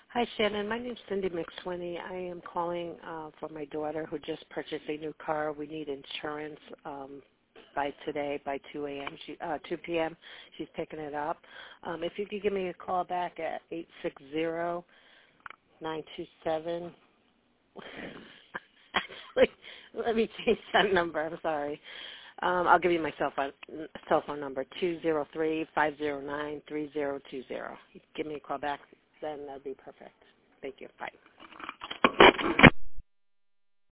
Hi, Shannon. My name's Cindy McSwinney. I am calling for my daughter who just purchased a new car. We need insurance by today, by 2 a.m. 2 p.m. She's picking it up. If you could give me a call back at 860-927. Actually, let me change that number. I'm sorry. I'll give you my cell phone number, 203-509-3020. Give me a call back, then that'd be perfect. Thank you. Bye.